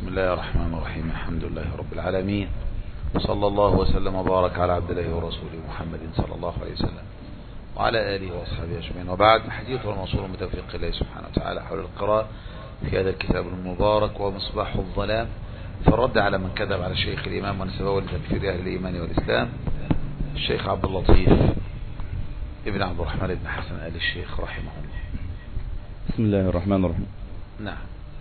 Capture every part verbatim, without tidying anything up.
بسم الله الرحمن الرحيم. الحمد لله رب العالمين، صلى الله وسلم وبارك على عبد الله ورسوله محمد صلى الله عليه وسلم وعلى آله وأصحابه أجمعين، وبعد. حديث الموصول بتوفيق الله سبحانه وتعالى حول القراءة في هذا الكتاب المبارك ومصباح الظلام في الرد على من كذب على الشيخ الإمام ونسبه لتكفير أهل الإيمان والإسلام، الشيخ عبد اللطيف ابن عبد الرحمن بن حسن آل الشيخ رحمه الله. بسم الله الرحمن الرحيم. نعم.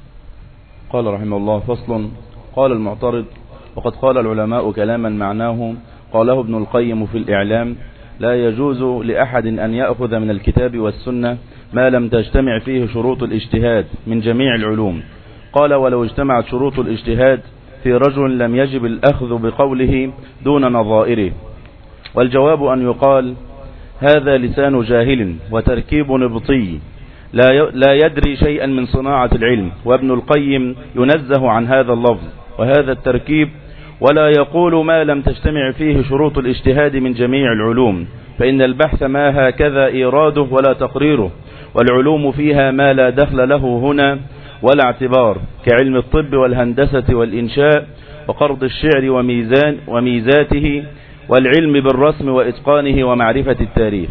قال رحمه الله: فصل. قال المعترض: وقد قال العلماء كلاما معناه قاله ابن القيم في الإعلام: لا يجوز لأحد أن يأخذ من الكتاب والسنة ما لم تجتمع فيه شروط الاجتهاد من جميع العلوم. قال: ولو اجتمعت شروط الاجتهاد في رجل لم يجب الأخذ بقوله دون نظائره. والجواب أن يقال: هذا لسان جاهل وتركيب نبطي لا يدري شيئا من صناعة العلم، وابن القيم ينزه عن هذا اللفظ وهذا التركيب، ولا يقول ما لم تجتمع فيه شروط الاجتهاد من جميع العلوم، فإن البحث ما هكذا إيراده ولا تقريره، والعلوم فيها ما لا دخل له هنا ولا اعتبار، كعلم الطب والهندسة والإنشاء وقرض الشعر وميزان وميزاته، والعلم بالرسم وإتقانه ومعرفة التاريخ.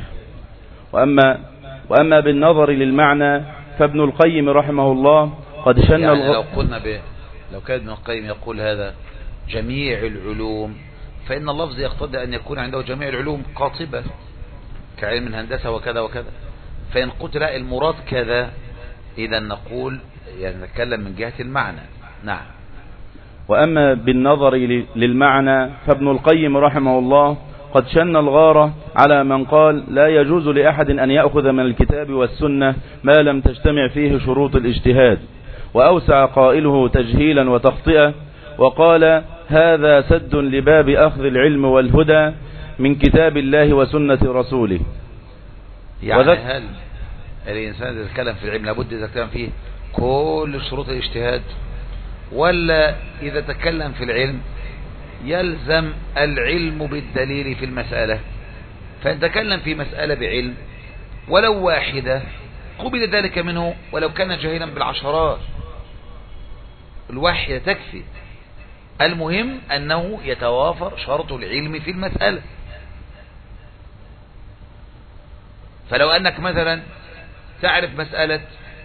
وأما وأما بالنظر للمعنى فابن القيم رحمه الله قد شن يعني الغ... لو قلنا ب... لو كان ابن القيم يقول هذا جميع العلوم، فإن اللفظ يقتضي أن يكون عنده جميع العلوم قاطبة كعلم الهندسة وكذا وكذا، فإن قلت لا المراد كذا إذا نقول يعني نتكلم من جهة المعنى. نعم. وأما بالنظر للمعنى فابن القيم رحمه الله قد شن الغارة على من قال لا يجوز لأحد أن يأخذ من الكتاب والسنة ما لم تجتمع فيه شروط الاجتهاد، وأوسع قائله تجهيلا وتخطئة، وقال: هذا سد لباب أخذ العلم والهدى من كتاب الله وسنة رسوله. يعني وذك... هل الإنسان إذا تكلم في العلم لابد إذا تكلم فيه كل شروط الاجتهاد، ولا إذا تكلم في العلم يلزم العلم بالدليل في المسألة؟ فإن تكلم في مسألة بعلم ولو واحدة قبل ذلك منه ولو كان جاهلا بالعشرات، الواحدة تكفي، المهم أنه يتوافر شرط العلم في المسألة. فلو أنك مثلا تعرف مسألة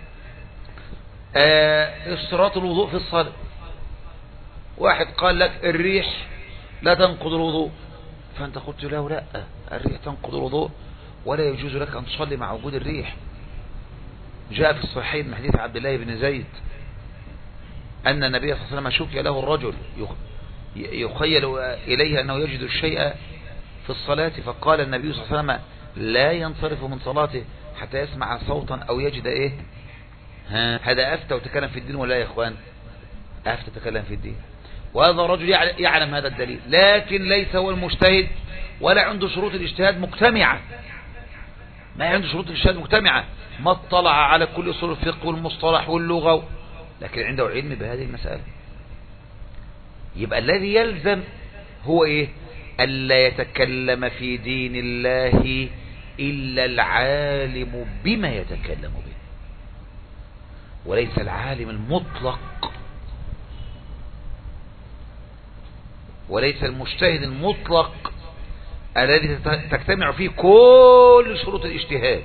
اشتراط الوضوء في الصلاة، واحد قال لك الريح لا تنقض الوضوء، فأنت قلت له لا، الريح تنقض الوضوء ولا يجوز لك أن تصلي مع وجود الريح. جاء في الصحيح من حديث عبد الله بن زيد أن النبي صلى الله عليه وسلم شكي له الرجل يخيل إليه أنه يجد الشيء في الصلاة، فقال النبي صلى الله عليه وسلم لا ينصرف من صلاته حتى يسمع صوتا أو يجد إيه. هذا أفتى وتكلم في الدين ولا يا إخوان؟ أفتى تكلم في الدين، وهذا الرجل يعلم هذا الدليل، لكن ليس هو المجتهد ولا عنده شروط الاجتهاد مجتمعة، ما عنده شروط الاجتهاد مجتمعة، ما اطلع على كل أصول الفقه والمصطلح واللغة، لكن عنده علم بهذه المسألة. يبقى الذي يلزم هو إيه؟ ألا يتكلم في دين الله إلا العالم بما يتكلم به، وليس العالم المطلق، وليس المجتهد المطلق الذي تجتمع فيه كل شروط الاجتهاد.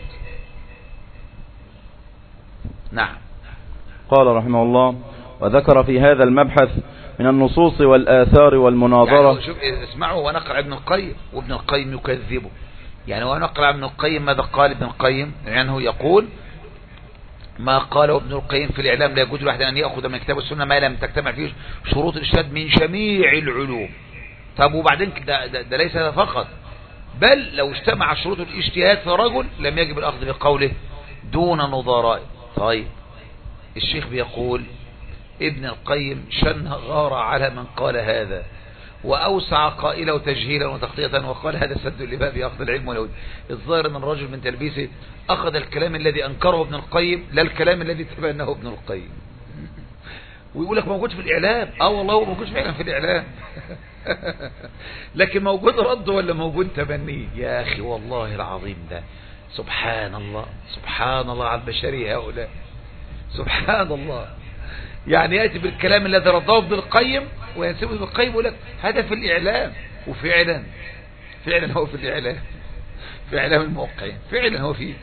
نعم. قال رحمه الله: وذكر في هذا المبحث من النصوص والآثار والمناظرة. يعني شوف اسمعوا، ونقرأ ابن القيم وابن القيم يكذبه. يعني ونقرأ ابن القيم ماذا قال ابن القيم، يعني هو يقول ما قاله ابن القيم في الإعلام: لا يجوز لأحد أن يأخذ من الكتاب والسنة ما لم تجتمع فيه شروط الاجتهاد من جميع العلوم. طب وبعدين ده, ده, ده ليس هذا فقط، بل لو اجتمع شروط الاجتهاد في رجل لم يجب الأخذ بقوله دون نظراء. طيب الشيخ بيقول ابن القيم شن غار على من قال هذا، وأوسع قائله تجهيلا وتخطيطا، وقال هذا سد لباب أخذ العلم والهدى. الظاهر أن الرجل من تلبيسه أخذ الكلام الذي أنكره ابن القيم لا الكلام الذي تبناه ابن القيم، ويقول لك موجود في الإعلام. اه والله هو موجود فعلا في الإعلام لكن موجود رد ولا موجود تبنيه؟ يا أخي والله العظيم ده سبحان الله، سبحان الله على البشرية هؤلاء، سبحان الله. يعني يأتي بالكلام الذي رضاه ابن القيم وينسبه ابن القيم ويقول لك هذا في الإعلام، وفعلا فعلا هو في الإعلام، في إعلام الموقعين فعلا هو فيه.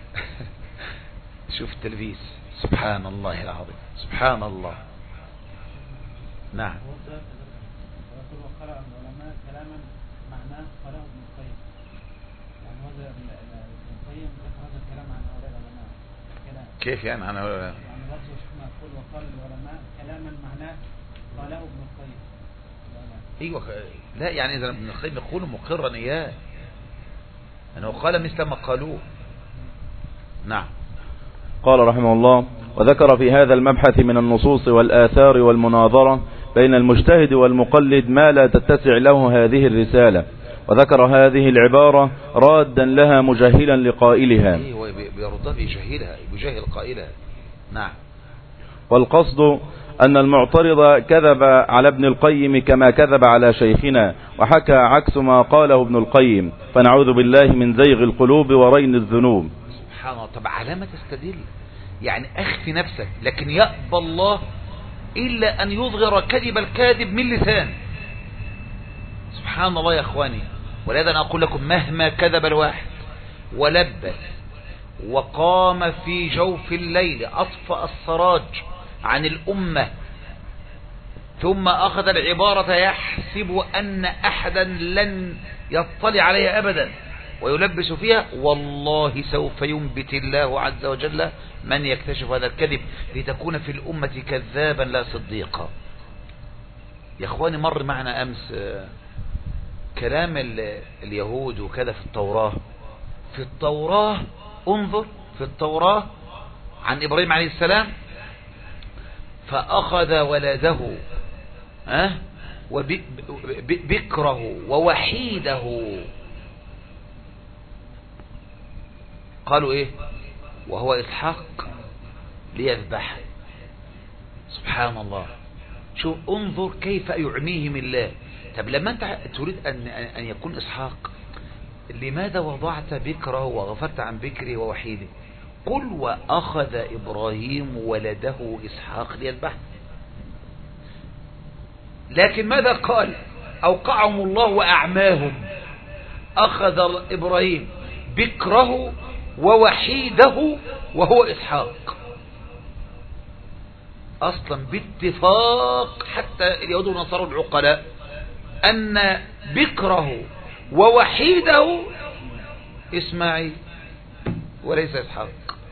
شوف التلبيس، سبحان الله العظيم، سبحان الله. نعم. كيف يعني عن هؤلاء؟ يعني لفظ شيخنا يقول وقال العلماء كلاما معناه قاله ابن القيم. ايوه لا يعني اذا ابن القيم يقول مقرا اياه انه قال مثل ما قالوه. نعم. قال رحمه الله: وذكر في هذا المبحث من النصوص والآثار والمناظرة بين المجتهد والمقلد ما لا تتسع له هذه الرسالة، وذكر هذه العبارة رادا لها مجهلا لقائلها. ايوه بيردها بيجهلها، بيجهل قائلها. نعم. والقصد أن المعترض كذب على ابن القيم كما كذب على شيخنا، وحكى عكس ما قاله ابن القيم، فنعوذ بالله من زيغ القلوب ورين الذنوب. سبحان الله. طب على ما تستدل؟ يعني أخفي نفسك، لكن يأبى الله إلا أن يظهر كذب الكاذب من لسان. سبحان الله يا أخواني. ولذا أنا أقول لكم مهما كذب الواحد ولبس وقام في جوف الليل أطفأ السراج عن الأمة ثم أخذ العبارة يحسب أن أحدا لن يطلع عليها أبدا ويلبس فيها، والله سوف ينبت الله عز وجل من يكتشف هذا الكذب لتكون في الأمة كذابا لا صديقا. يا أخواني مر معنا أمس كلام اليهود وكذا في التوراة. في التوراة انظر في التوراة عن إبراهيم عليه السلام: فأخذ ولده أه وبكره ووحيده، قالوا إيه؟ وهو إسحاق ليذبح. سبحان الله. شوف انظر كيف يعميهم الله. طب لما أنت تريد أن أن يكون إسحاق، لماذا وضعت بكره وغفرت عن بكره ووحيده؟ قل وأخذ إبراهيم ولده إسحاق ليذبح. لكن ماذا قال؟ أوقعهم الله وأعماهم. أخذ إبراهيم بكره ووحيده وهو إسحاق. أصلا باتفاق حتى اليهود والنصارى العقلاء أن بكره ووحيده إسماعيل وليس إسحاق.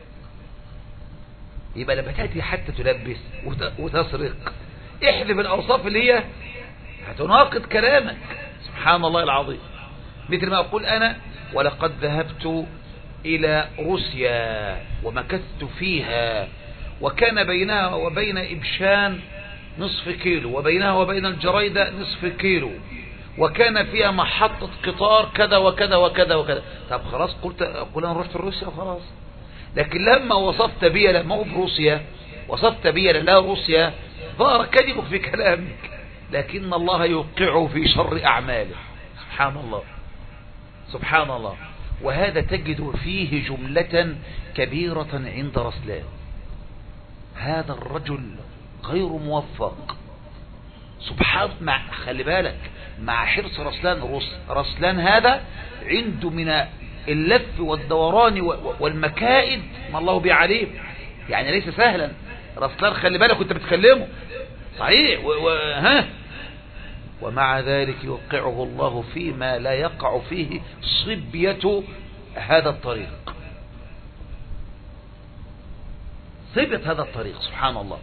يبقى لما تأتي حتى تلبس وتسرق احذف الأوصاف اللي هي هتناقض كلامك. سبحان الله العظيم. مثل ما أقول أنا: ولقد ذهبت إلى روسيا ومكثت فيها وكان بينها وبين إبشان نصف كيلو وبينها وبين الجريدة نصف كيلو وكان فيها محطة قطار كذا وكذا وكذا وكذا. طب خلاص قلت أقول أنا رحت روسيا وخلاص. لكن لما وصفت بي لا مو بروسيا، وصفت بي لا روسيا، ظهر كذبك في كلامك، لكن الله يوقعه في شر أعماله. سبحان الله سبحان الله. وهذا تجد فيه جملة كبيرة عند رسلان. هذا الرجل غير موفق. سبحان مع خلي بالك مع حرص رسلان. رسلان هذا عنده من اللف والدوران والمكائد ما الله به عليم، يعني ليس سهلا. رسلان خلي بالك كنت بتكلمه صحيح و... و... ها ومع ذلك يوقعه الله فيما لا يقع فيه صبية هذا الطريق. صبية هذا الطريق. سبحان الله.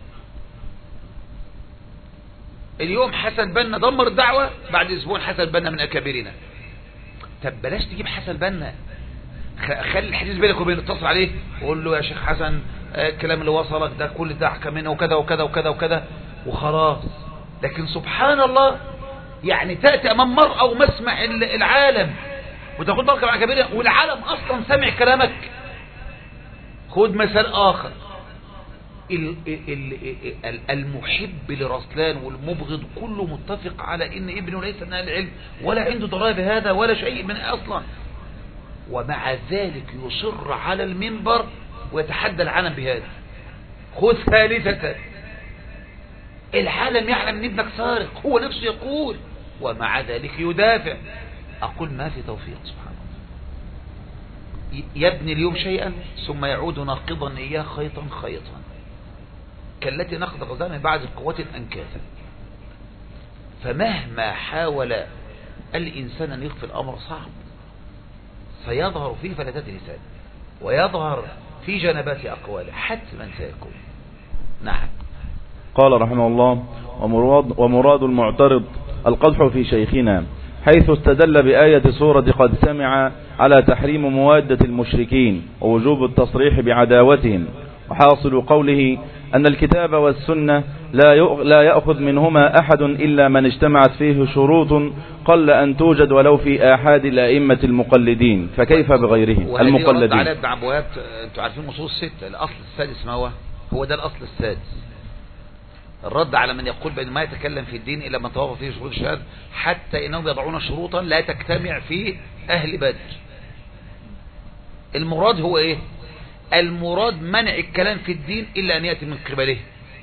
اليوم حسن بنا دمر الدعوة، بعد اسبوع حسن بنا من اكابرنا. طب بلاش تجيب حسن بنا، خلي الحديث بينك وبينه، اتصل عليه وقول له يا شيخ حسن الكلام اللي وصلك ده كل ده احكى منه وكذا وكذا وكذا وكذا وخلاص. لكن سبحان الله يعني تأتي امام مرأة ومسمع العالم وتاخد بالك مع كبيرة والعالم اصلا سمع كلامك. خد مثال اخر: المحب لرسلان والمبغض كله متفق على ان ابنه ليس من اهل العلم ولا عنده ضرائب هذا ولا شيء من اصلا، ومع ذلك يصر على المنبر ويتحدى العالم بهذا. خذ ثالثة: العالم يعلم ان ابنك سارق، هو نفسه يقول، ومع ذلك يدافع. أقول ما في توفيق سبحان الله. يبني اليوم شيئا ثم يعود ناقضا إياه خيطا خيطا كالتي نقض غزانا من بعد قوة أنكاثا. فمهما حاول الإنسان أن يخفي الأمر صعب، سيظهر في فلتات لسانه ويظهر في جنبات أقواله حتما سيكون. نعم. قال رحمه الله: ومراد, ومراد المعترض القدح في شيخنا، حيث استدل بآية سورة قد سمع على تحريم موادة المشركين ووجوب التصريح بعداوتهم، وحاصل قوله أن الكتاب والسنة لا يأخذ منهما أحد إلا من اجتمعت فيه شروط قل أن توجد ولو في آحاد الأئمة المقلدين، فكيف بغيرهم المقلدين. على ابن عبوات. انتوا عارفين نصوص ستة، الأصل السادس ما هو هو ده الأصل السادس، الرد على من يقول بأن ما يتكلم في الدين إلا من توافق فيه شروط الشهادة، حتى إنهم يضعون شروطا لا تجتمع في أهل بدر. المراد هو إيه؟ المراد منع الكلام في الدين إلا أن يأتي من قبله.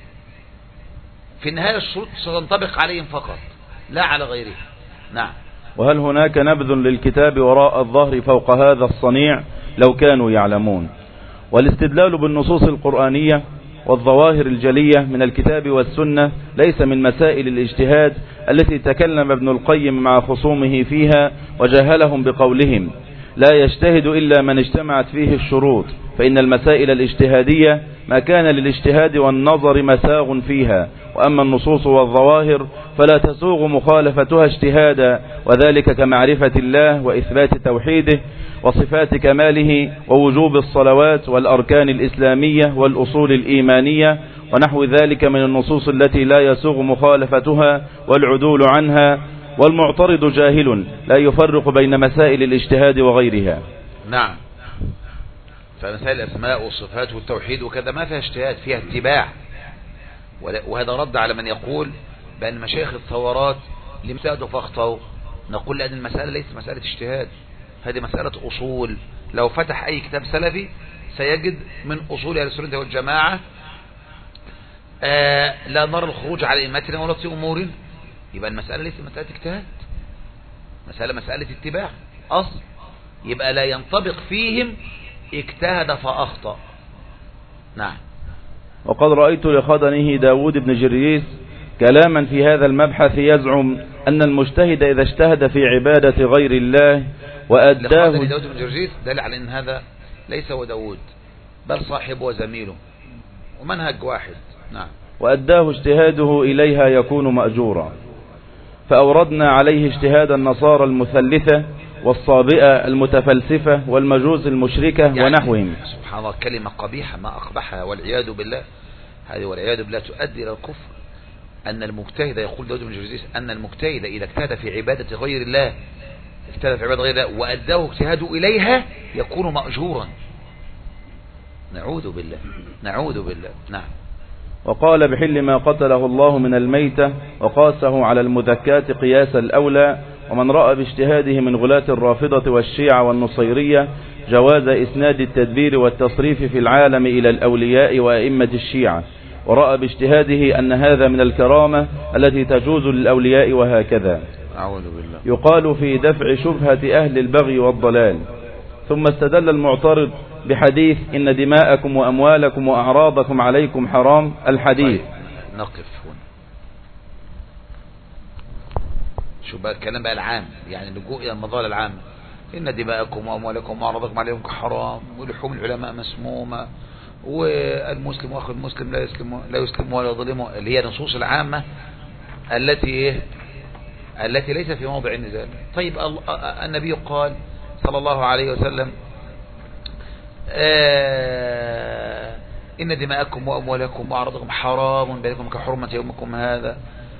في النهاية الشروط ستنطبق عليهم فقط لا على غيره. نعم. وهل هناك نبذ للكتاب وراء الظهر فوق هذا الصنيع لو كانوا يعلمون؟ والاستدلال بالنصوص القرآنية والظواهر الجلية من الكتاب والسنة ليس من مسائل الاجتهاد التي تكلم ابن القيم مع خصومه فيها وجاهلهم بقولهم لا يجتهد إلا من اجتمعت فيه الشروط، فإن المسائل الاجتهادية ما كان للاجتهاد والنظر مساغ فيها، وأما النصوص والظواهر فلا تسوغ مخالفتها اجتهادا، وذلك كمعرفة الله وإثبات توحيده وصفات كماله ووجوب الصلوات والأركان الإسلامية والأصول الإيمانية ونحو ذلك من النصوص التي لا يسوغ مخالفتها والعدول عنها. والمعترض جاهل لا يفرق بين مسائل الاجتهاد وغيرها. نعم. فمسائل الأسماء والصفات والتوحيد وكذا ما فيها اجتهاد، فيها اتباع. وهذا رد على من يقول بأن مشايخ الثورات لم اجتهدوا فاخطأوا. نقول لأن المسألة ليست مسألة اجتهاد، هذه مسألة أصول. لو فتح أي كتاب سلفي سيجد من أصول أهل السنة والجماعة آه لا نرى الخروج على أئمتنا ولا في أمور. يبقى المسألة ليست مسألة اجتهاد، مسألة مسألة اتباع أصل. يبقى لا ينطبق فيهم اجتهد فأخطأ. نعم. وقد رأيت لخدنه داود بن جريس كلاما في هذا المبحث يزعم أن المجتهد إذا اجتهد في عبادة غير الله وأداه. لخدني داود بن جريس دل على أن هذا ليس هو داود بل صاحبه وزميله ومنهج واحد. نعم. وأداه اجتهاده إليها يكون مأجورا. فأوردنا عليه اجتهاد النصارى المثلثة والصابئة المتفلسفة والمجوس المشركة يعني ونحوهم. سبحان الله، كلمة قبيحة ما أقبحها والعياذ بالله. هذه والعياذ بالله تؤدي إلى الكفر. أن المجتهد، يقول داود بن جريس أن المجتهد إذا اجتهد في عبادة غير الله اجتهد في عبادة غير الله وأداه اجتهاده إليها يكون مأجورا. نعوذ بالله نعوذ بالله. نعم. وقال بحل ما قتله الله من الميتة وقاسه على المذكاة قياس الأولى. ومن رأى باجتهاده من غلاة الرافضة والشيعة والنصيرية جواز إسناد التدبير والتصريف في العالم إلى الأولياء وأئمة الشيعة، ورأى باجتهاده أن هذا من الكرامة التي تجوز للأولياء وهكذا. أعوذ بالله. يقال في دفع شبهة أهل البغي والضلال. ثم استدل المعترض بحديث إن دماءكم وأموالكم وأعراضكم عليكم حرام الحديث. طيب. نقف هنا. شو بقى الكلام بقى العام، يعني اللجوء إلى المظاهر العامة. إن دماءكم وأموالكم وأعراضكم عليكم حرام، ولحوم العلماء مسمومة، والمسلم واخو المسلم لا يسلم لا يسلم ولا يظلمه، اللي هي النصوص العامة التي إيه التي ليس في موضع النزال. طيب النبي قال صلى الله عليه وسلم آه إن دماءكم وأموالكم وأعراضكم حرام بينكم كحرمة يومكم هذا.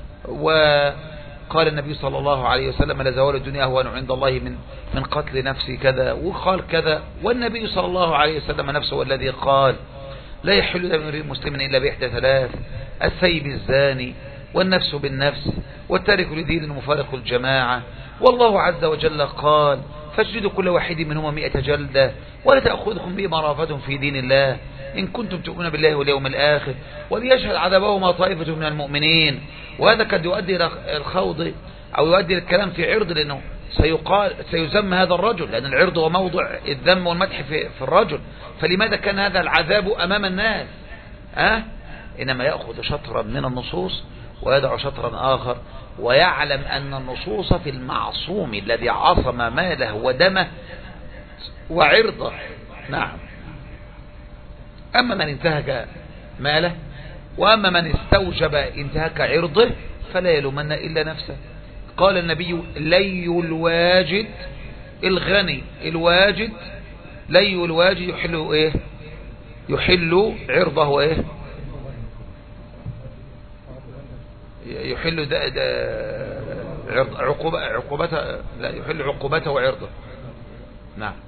وقال النبي صلى الله عليه وسلم لزوال الدنيا أهون عند الله من من قتل نفسي كذا، وقال كذا. والنبي صلى الله عليه وسلم نفسه الذي قال لا يحل دم امرئ مسلم إلا بإحدى ثلاث: الثيب الزاني والنفس بالنفس والتارك لدين المفارق الجماعة. والله عز وجل قال فاجلدوا كل واحد منهما مئة جلدة ولا تأخذكم بهما رأفة في دين الله إن كنتم تؤمنون بالله واليوم الآخر وليشهد عذابهما طائفة من المؤمنين. وهذا قد يؤدي إلى الخوض أو يؤدي الكلام في عرض، لأنه سيقال سيذم هذا الرجل، لأن العرض هو موضع الذم والمدح في, في الرجل. فلماذا كان هذا العذاب أمام الناس؟ أه؟ إنما يأخذ شطرا من النصوص ويدع شطرا آخر، ويعلم أن النصوص في المعصوم الذي عصم ماله ودمه وعرضه. نعم. أما من انتهك ماله وأما من استوجب انتهاك عرضه فلا يلومن إلا نفسه. قال النبي لي الواجد الغني الواجد لي الواجد يحل إيه يحل عرضه إيه يحل ده ده عقوبة عقوبته لا يحل عقوبته وعرضه. نعم.